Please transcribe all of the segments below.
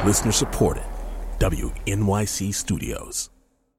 Listener supported. WNYC Studios.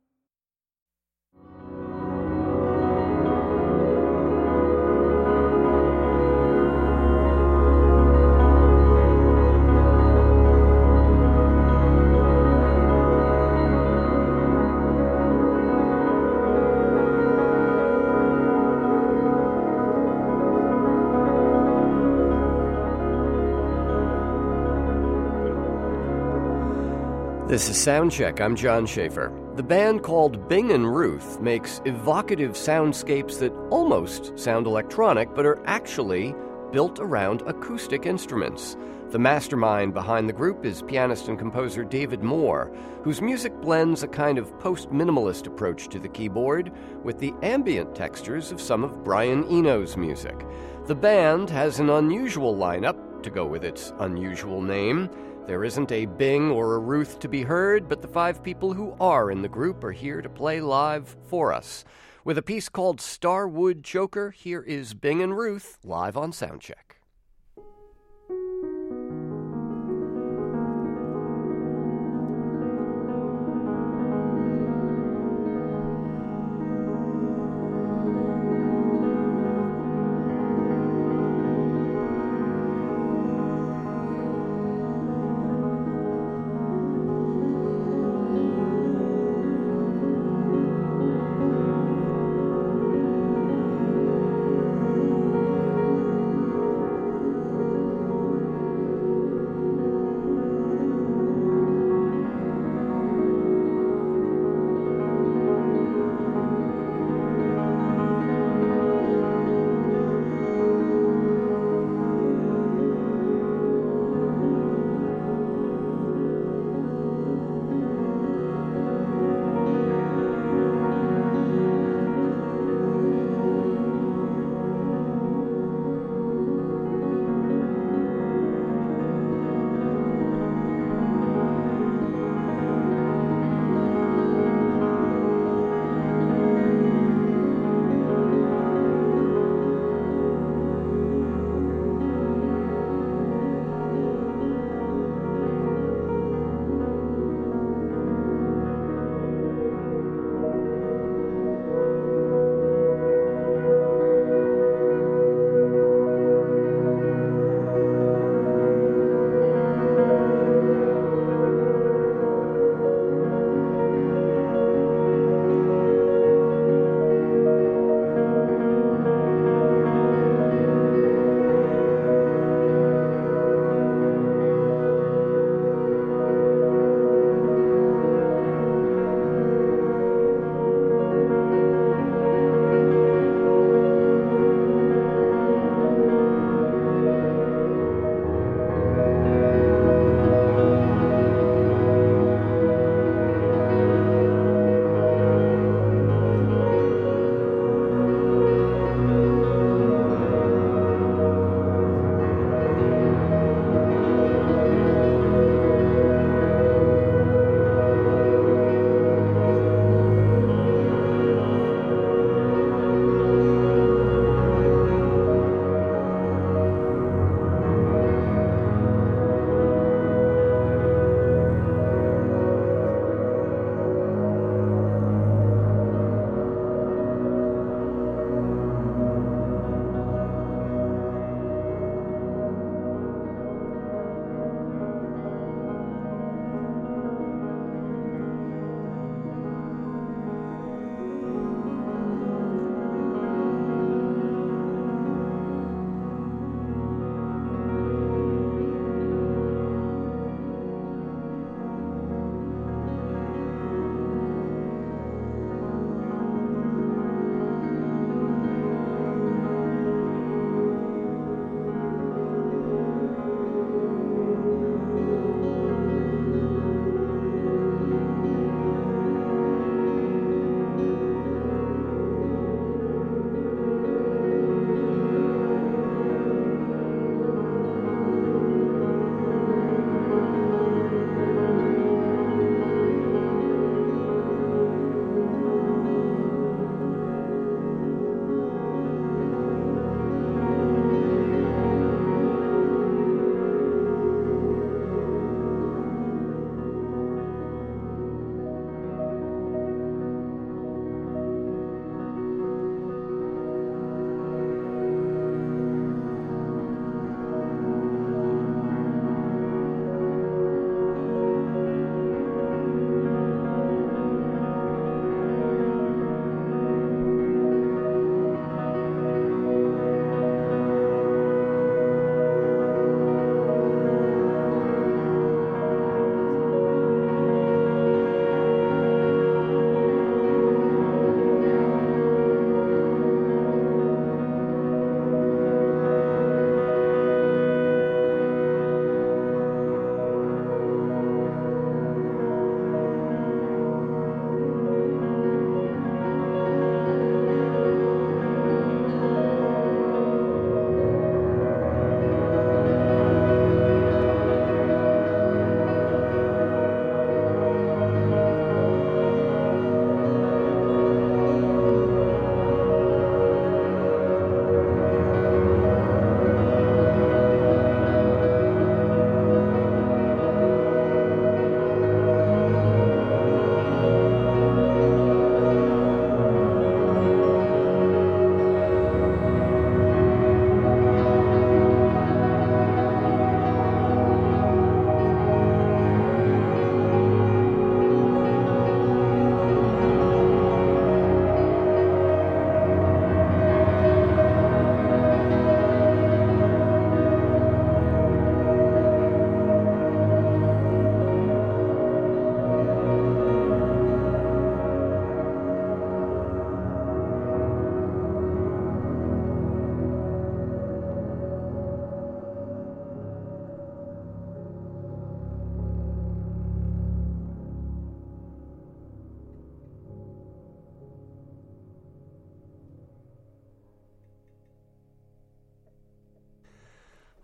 This is Soundcheck. I'm John Schaefer. The band called Bing and Ruth makes evocative soundscapes that almost sound electronic, but are actually built around acoustic instruments. The mastermind behind the group is pianist and composer David Moore, whose music blends a kind of post-minimalist approach to the keyboard with the ambient textures of some of Brian Eno's music. The band has an unusual lineup, to go with its unusual name. There isn't a Bing or a Ruth to be heard, but the 5 people who are in the group are here to play live for us. With a piece called Starwood Choker, here is Bing and Ruth live on Soundcheck.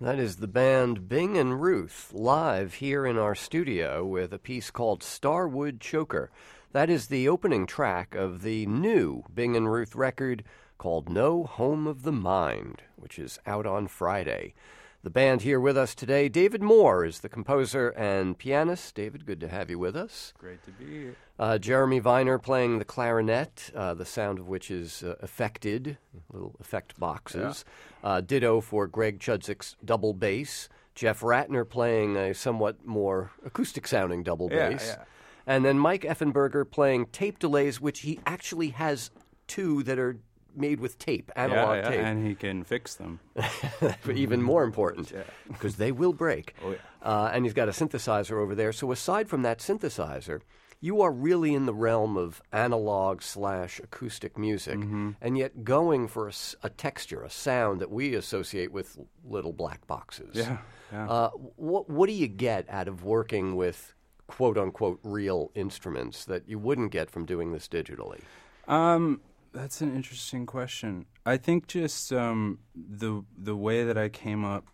That is the band Bing and Ruth, live here in our studio with a piece called Starwood Choker. That is the opening track of the new Bing and Ruth record called No Home of the Mind, which is out on Friday. The band here with us today, David Moore is the composer and pianist. David, good to have you with us. Great to be here. Jeremy Viner playing the clarinet, the sound of which is affected, little effect boxes. Yeah. Ditto for Greg Chudzik double bass. Jeff Ratner playing a somewhat more acoustic-sounding double bass. Yeah. And then Mike Effenberger playing tape delays, which he actually has two that are made with tape, analog tape. And he can fix them. Even more important, because they will break. Oh, yeah. And he's got a synthesizer over there. So aside from that synthesizer, you are really in the realm of analog/acoustic music, and yet going for a texture, a sound that we associate with little black boxes. Yeah. What do you get out of working with quote-unquote real instruments that you wouldn't get from doing this digitally? That's an interesting question. I think just the way that I came up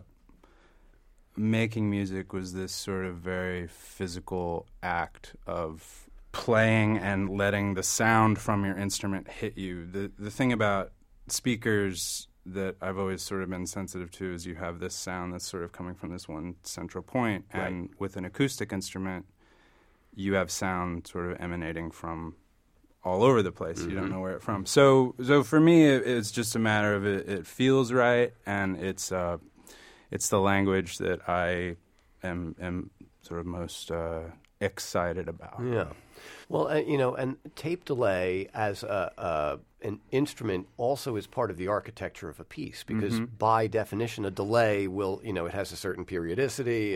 making music was this sort of very physical act of playing and letting the sound from your instrument hit you. The thing about speakers that I've always sort of been sensitive to is you have this sound that's sort of coming from this one central point, and with an acoustic instrument, you have sound sort of emanating from all over the place. You don't know where it's from. So for me, it's just a matter of it feels right, and it's the language that I am sort of most excited about. Yeah. Well, and tape delay as an instrument also is part of the architecture of a piece, because by definition, a delay will, it has a certain periodicity,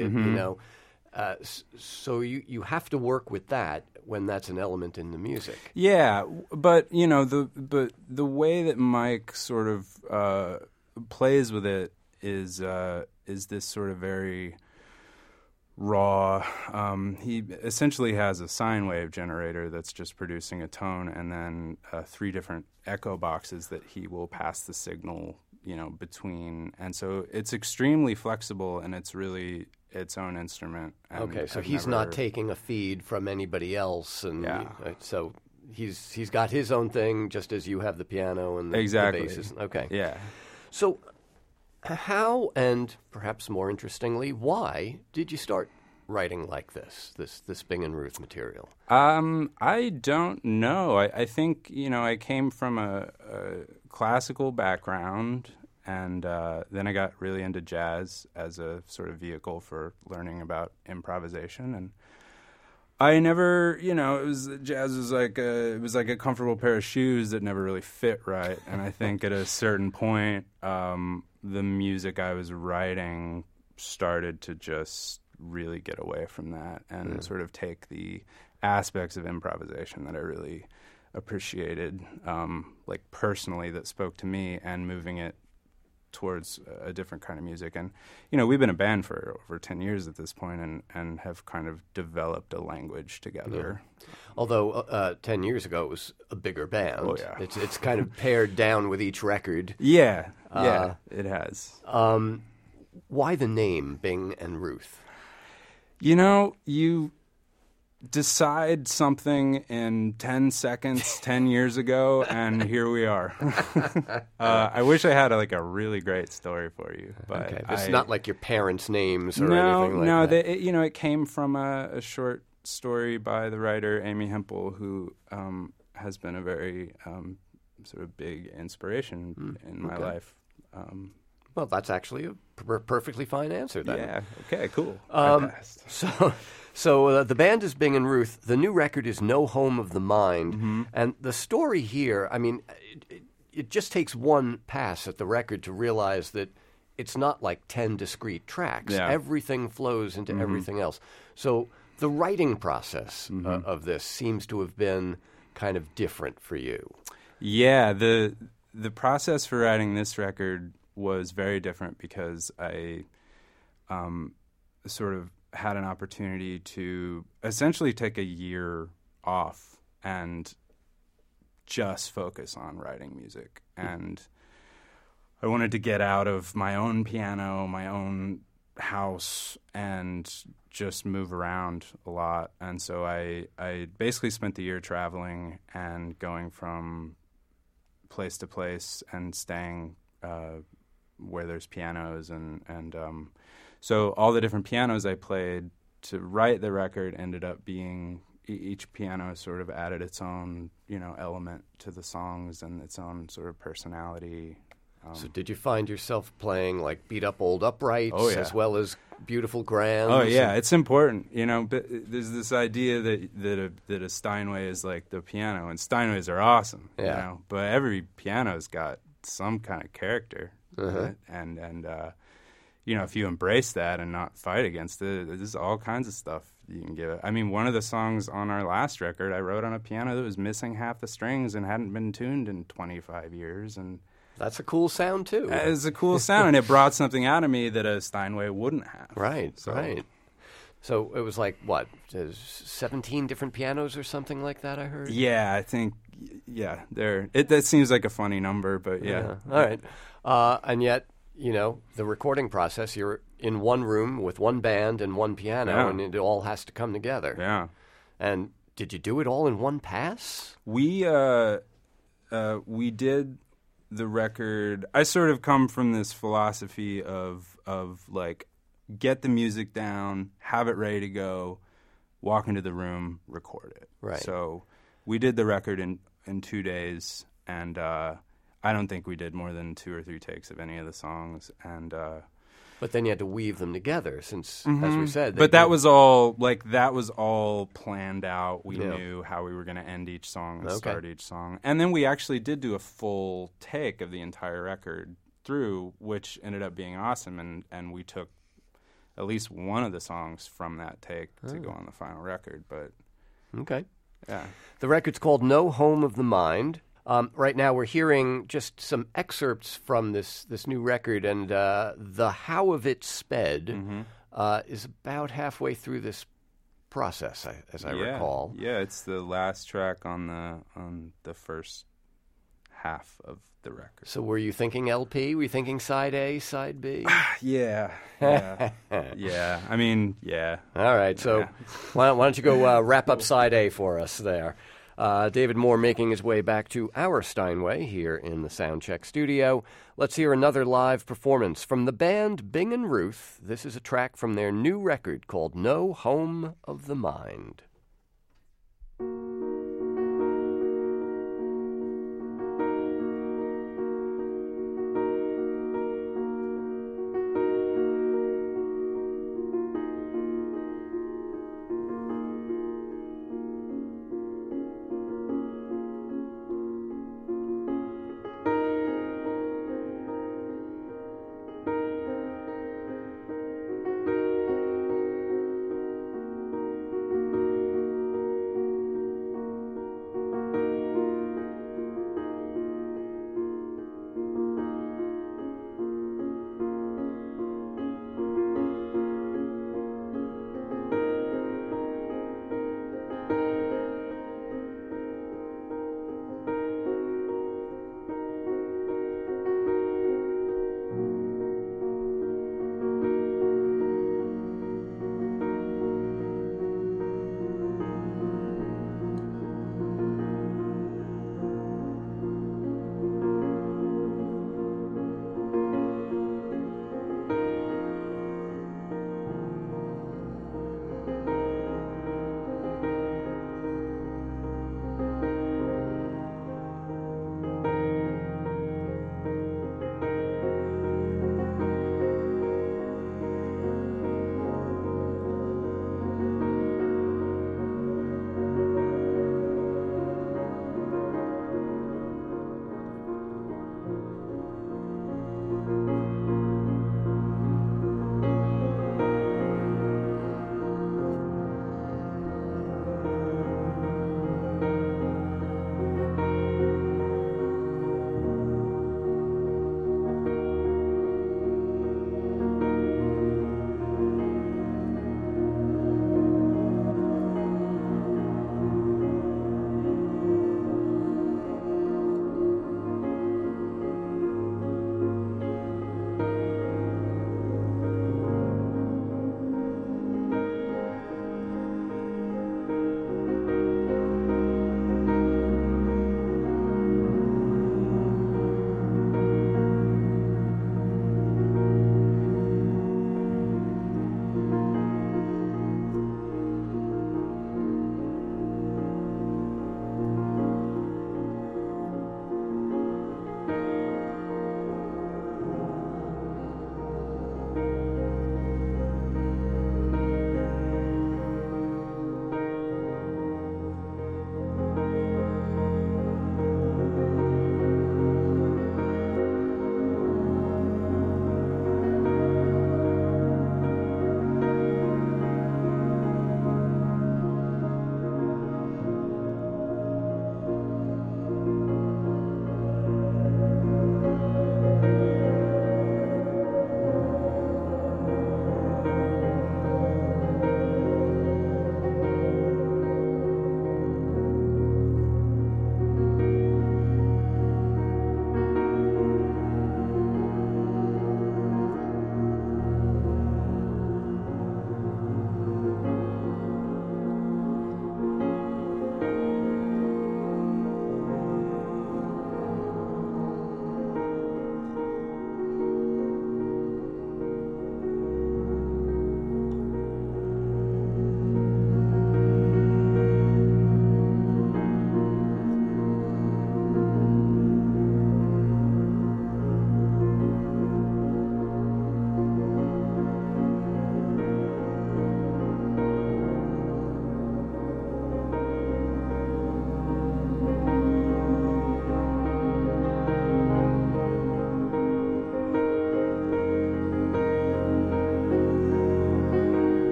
so you have to work with that when that's an element in the music. Yeah, but the way that Mike sort of plays with it is this sort of very raw. He essentially has a sine wave generator that's just producing a tone, and then 3 different echo boxes that he will pass the signal, between. And so it's extremely flexible, and it's really its own instrument. Okay, so he's not taking a feed from anybody else, and so he's got his own thing, just as you have the piano and the basses. Okay, yeah. So how, and perhaps more interestingly, why did you start writing like this Bing and Ruth material? I don't know. I think I came from a classical background. And then I got really into jazz as a sort of vehicle for learning about improvisation. And I never, jazz was like a comfortable pair of shoes that never really fit right. And I think at a certain point, the music I was writing started to just really get away from that and sort of take the aspects of improvisation that I really appreciated, like personally, that spoke to me, and moving it towards a different kind of music. And we've been a band for over 10 years at this point, and have kind of developed a language together. Yeah. Although 10 years ago it was a bigger band. Oh, yeah. It's kind of pared down with each record. Yeah, it has. Why the name Bing and Ruth? You decide something in 10 seconds 10 years ago, and here we are. I wish I had a really great story for you, but it's not like your parents' names or anything like that. No, it came from a short story by the writer Amy Hempel, who has been a very sort of big inspiration in my life. Well, that's actually a perfectly fine answer then. Yeah, okay, cool. So the band is Bing and Ruth. The new record is No Home of the Mind. And the story here, it just takes one pass at the record to realize that it's not like 10 discrete tracks. Yeah. Everything flows into everything else. So the writing process of this seems to have been kind of different for you. Yeah, the process for writing this record was very different because I sort of had an opportunity to essentially take a year off and just focus on writing music. And I wanted to get out of my own piano, my own house, and just move around a lot. And so I basically spent the year traveling and going from place to place and staying where there's pianos. And so all the different pianos I played to write the record ended up being each piano sort of added its own, element to the songs and its own sort of personality. So did you find yourself playing like beat up old uprights as well as beautiful grands? Oh yeah, it's important. But there's this idea that a Steinway is like the piano, and Steinways are awesome. Yeah. But every piano's got some kind of character, right? And if you embrace that and not fight against it, there's all kinds of stuff you can give it. I mean, one of the songs on our last record I wrote on a piano that was missing half the strings and hadn't been tuned in 25 years, and that's a cool sound, too. It's a cool sound, and it brought something out of me that a Steinway wouldn't have. Right. So it was like, what, 17 different pianos or something like that, I heard? Yeah, I think, that seems like a funny number, but yeah. All right. And yet, the recording process, you're in one room with one band and one piano, and it all has to come together. Yeah. And did you do it all in one pass? We did the record. I sort of come from this philosophy of like, get the music down, have it ready to go, walk into the room, record it. Right. So we did the record in 2 days, and I don't think we did more than 2 or 3 takes of any of the songs. And but then you had to weave them together, since, as we said. But that was all planned out. We knew how we were going to end each song and start each song. And then we actually did do a full take of the entire record through, which ended up being awesome. And we took at least one of the songs from that take to go on the final record. But okay. Yeah. The record's called No Home of the Mind. Right now we're hearing just some excerpts from this new record, and The How of It Sped is about halfway through this process, as I recall. Yeah, it's the last track on the first half of the record. So were you thinking LP? Were you thinking side A, side B? Yeah. Yeah. I mean, yeah. All right, so why don't you go wrap up side A for us there. David Moore making his way back to our Steinway here in the Soundcheck studio. Let's hear another live performance from the band Bing and Ruth. This is a track from their new record called No Home of the Mind.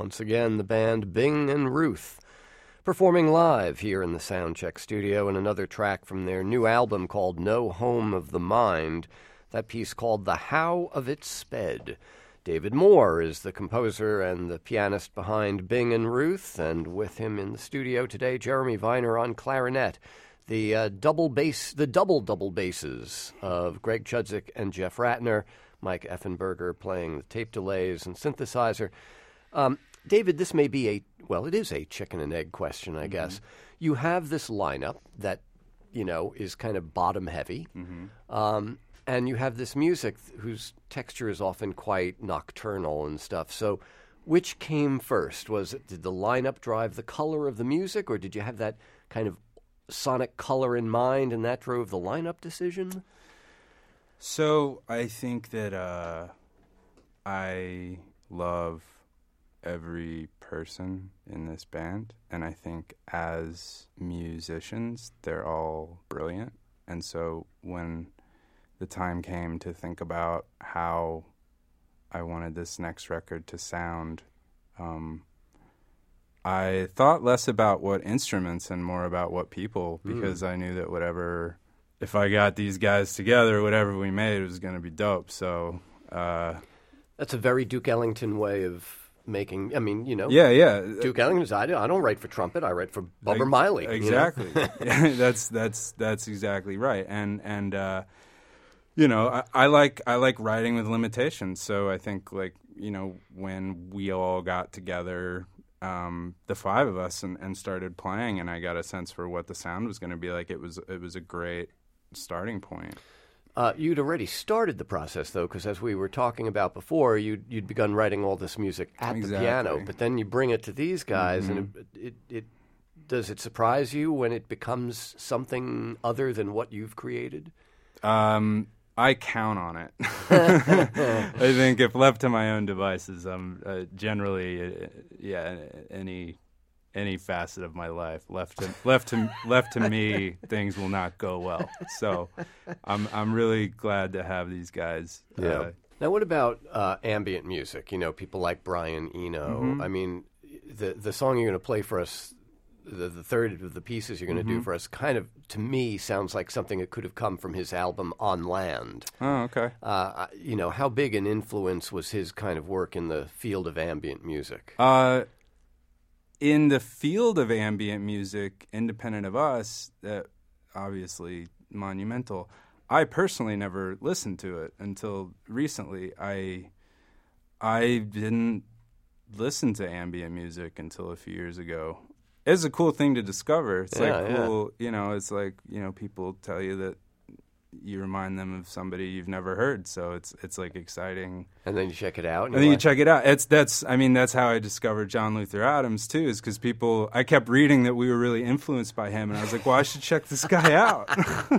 Once again, the band Bing and Ruth performing live here in the Soundcheck studio, and another track from their new album called No Home of the Mind, that piece called The How of It Sped. David Moore is the composer and the pianist behind Bing and Ruth, and with him in the studio today, Jeremy Viner on clarinet. The double basses of Greg Chudzik and Jeff Ratner, Mike Effenberger playing the tape delays and synthesizer. David, this may be it is a chicken and egg question, I guess. You have this lineup that, is kind of bottom heavy. And you have this music whose texture is often quite nocturnal and stuff. So which came first? Did the lineup drive the color of the music, or did you have that kind of sonic color in mind and that drove the lineup decision? So I think that I love every person in this band, and I think as musicians, they're all brilliant. And so when the time came to think about how I wanted this next record to sound, I thought less about what instruments and more about what people, because I knew that if I got these guys together, whatever we made was going to be dope. So that's a very Duke Ellington way of making. Yeah. Duke Ellington. I don't write for trumpet. I write for Bubber Miley. Exactly. That's exactly right. And I like writing with limitations. So I think when we all got together, the five of us, and started playing, and I got a sense for what the sound was going to be like, it was a great starting point. You'd already started the process, though, because as we were talking about before, you'd begun writing all this music at the piano, but then you bring it to these guys, and it does it surprise you when it becomes something other than what you've created? I count on it. I think if left to my own devices, I'm generally, any facet of my life left to me, things will not go well. So I'm really glad to have these guys. Yeah. Now, what about ambient music? People like Brian Eno. I mean, the song you're going to play for us, the third of the pieces you're going to do for us, kind of, to me, sounds like something that could have come from his album On Land. Oh, okay. How big an influence was his kind of work in the field of ambient music? In the field of ambient music, independent of us, obviously monumental. I personally never listened to it until recently. I didn't listen to ambient music until a few years ago. It's a cool thing to discover. It's cool, it's like, people tell you that you remind them of somebody you've never heard, so it's like exciting. And then you check it out. And then you check it out. That's how I discovered John Luther Adams too, is because I kept reading that we were really influenced by him, and I was like, well, I should check this guy out.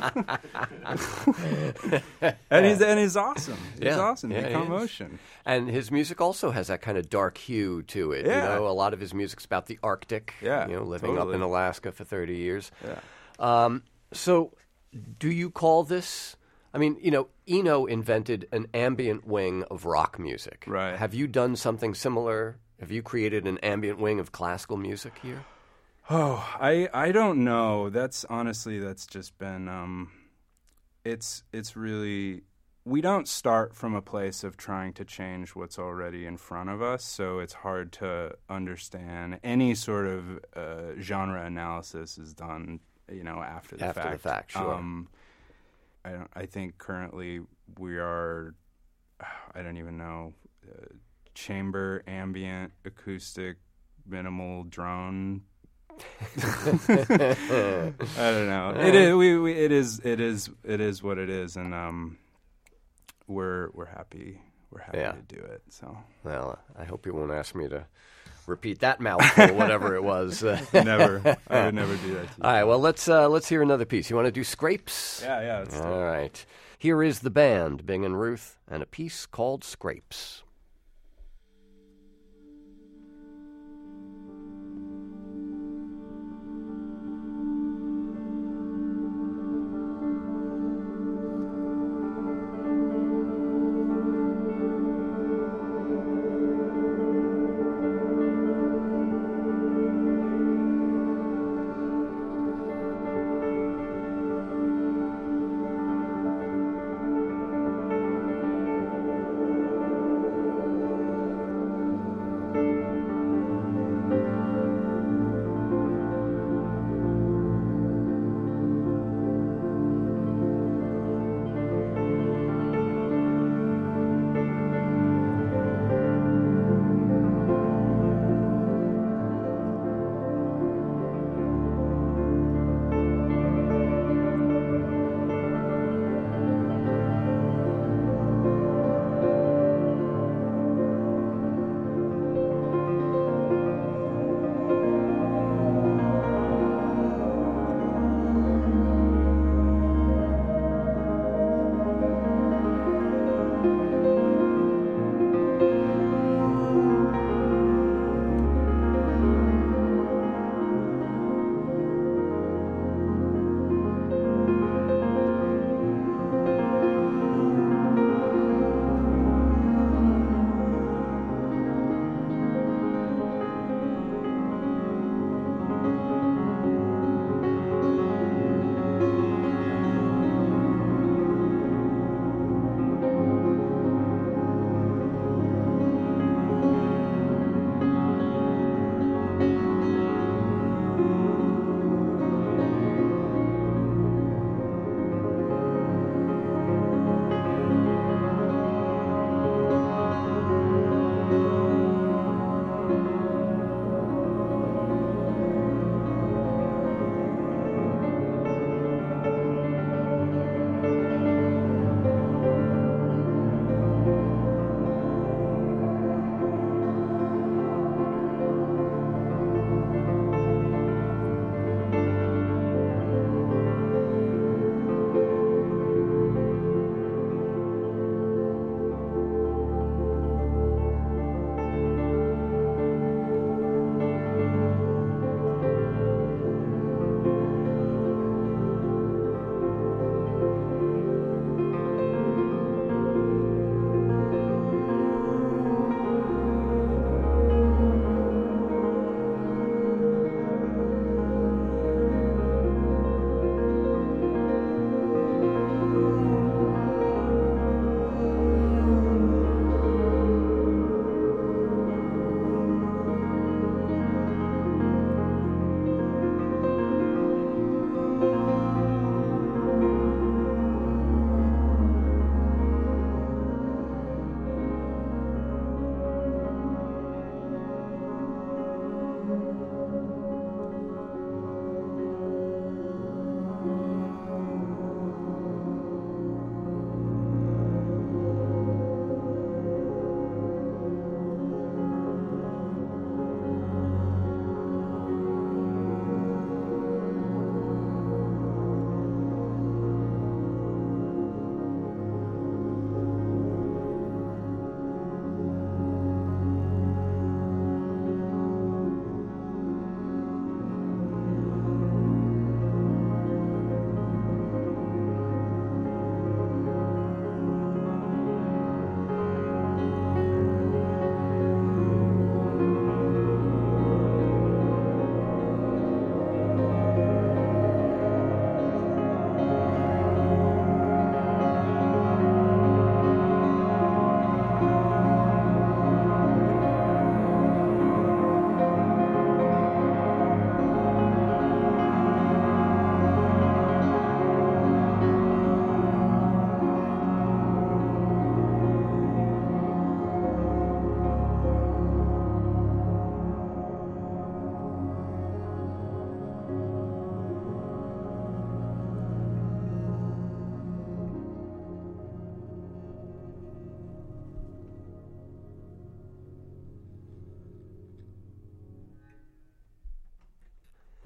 and he's awesome. He's awesome. Become Motion. And his music also has that kind of dark hue to it. Yeah. A lot of his music's about the Arctic. Yeah, living up in Alaska for 30 years. Yeah. So do you call this... Eno invented an ambient wing of rock music. Right. Have you done something similar? Have you created an ambient wing of classical music here? Oh, I don't know. That's just been... It's really... We don't start from a place of trying to change what's already in front of us, so it's hard to understand. Any sort of genre analysis is done, after the fact. After the fact, sure. I think currently we are, I don't even know, chamber, ambient, acoustic, minimal, drone. I don't know. It is. It is what it is, and we're happy. We're happy to do it. So. Well, I hope you won't ask me to repeat that mouthful, whatever it was. Never. I would never do that to you. All right, well, let's hear another piece. You want to do Scrapes? Yeah. Let's do it. All right. Here is the band, Bing and Ruth, and a piece called Scrapes.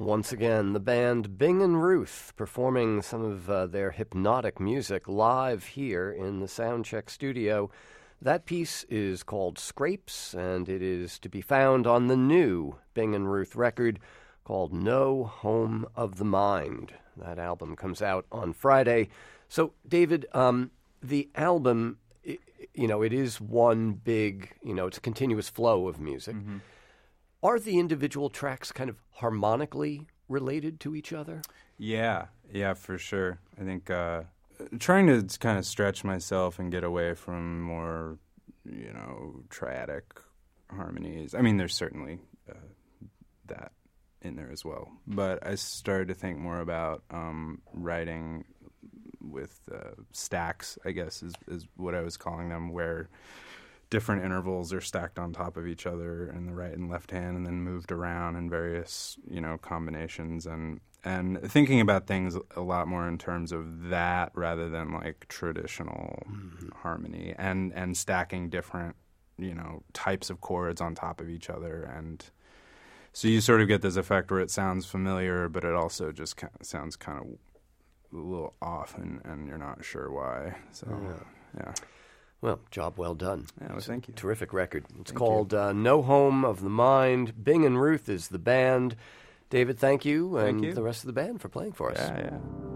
Once again, the band Bing and Ruth performing some of their hypnotic music live here in the Soundcheck studio. That piece is called Scrapes, and it is to be found on the new Bing and Ruth record called No Home of the Mind. That album comes out on Friday. So, David, the album, it is one big, it's a continuous flow of music. Mm-hmm. Are the individual tracks kind of harmonically related to each other? Yeah, for sure. I think trying to kind of stretch myself and get away from more, triadic harmonies. I mean, there's certainly that in there as well. But I started to think more about writing with stacks, I guess is what I was calling them, where different intervals are stacked on top of each other in the right and left hand and then moved around in various, combinations and thinking about things a lot more in terms of that rather than like traditional harmony and stacking different, types of chords on top of each other. And so you sort of get this effect where it sounds familiar, but it also just sounds kind of a little off and you're not sure why. So, yeah. Well, job well done. Yeah, well, thank you. Terrific record. It's called No Home of the Mind. Bing and Ruth is the band. David, thank you, and the rest of the band for playing for us. Yeah.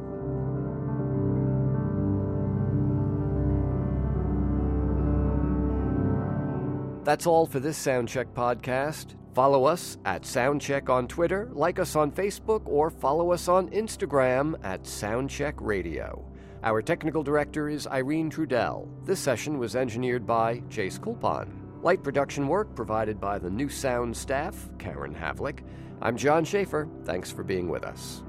That's all for this Soundcheck podcast. Follow us at Soundcheck on Twitter, like us on Facebook, or follow us on Instagram at Soundcheck Radio. Our technical director is Irene Trudell. This session was engineered by Jace Kulpan. Light production work provided by the New Sound staff, Karen Havlick. I'm John Schaefer. Thanks for being with us.